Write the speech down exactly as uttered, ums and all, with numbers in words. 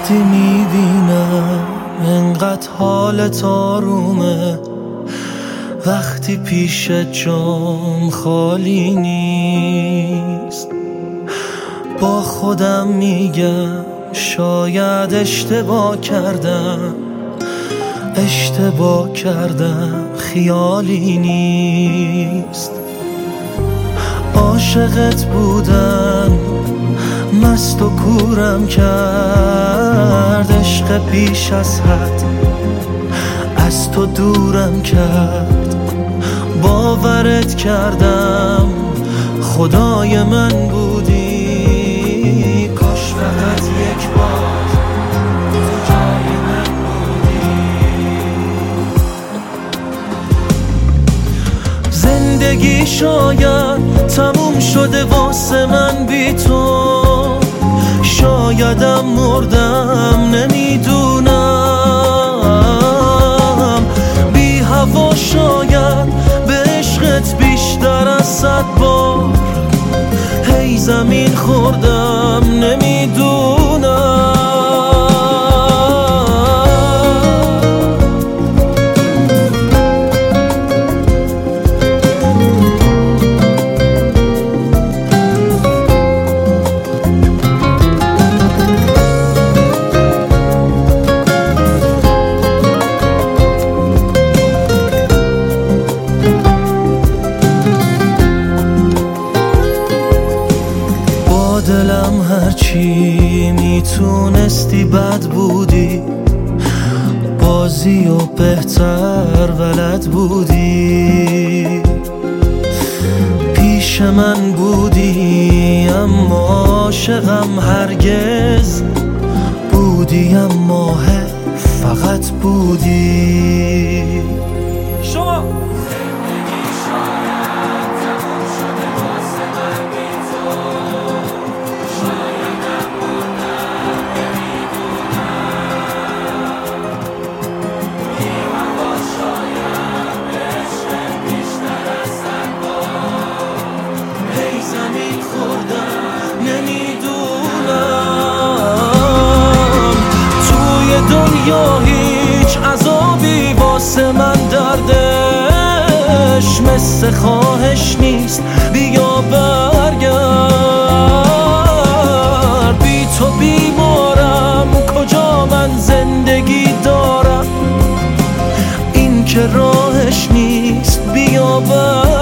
وقتی میبینم انقدر حالت آرومه، وقتی پیش جام خالی نیست، با خودم میگم شاید اشتباه کردم، اشتباه کردم خیالی نیست. عاشقت بودم مست و کورم کرد، عشق پیش از حد از تو دورم کرد. باورت کردم خدای من بودی، کاش فقط یک بار تو جای من بودی. زندگی شاید تموم شده واسه من بی تو، شایدم مردم نمیدونم. بی هوا شاید به عشقت بیشتر از صد بار هی زمین خوردم نمیدونم. دلم هرچی میتونستی بد بودی، بازی و بهتر بلد بودی. پیش من بودی اما عاشقم هرگز بودی، اما فقط بودی. شما دنیا هیچ عذابی واسه من دردش مثل خواهش نیست. بیا برگرد، بی تو بیمارم، کجا من زندگی دارم؟ این که راهش نیست. بیا برگرد.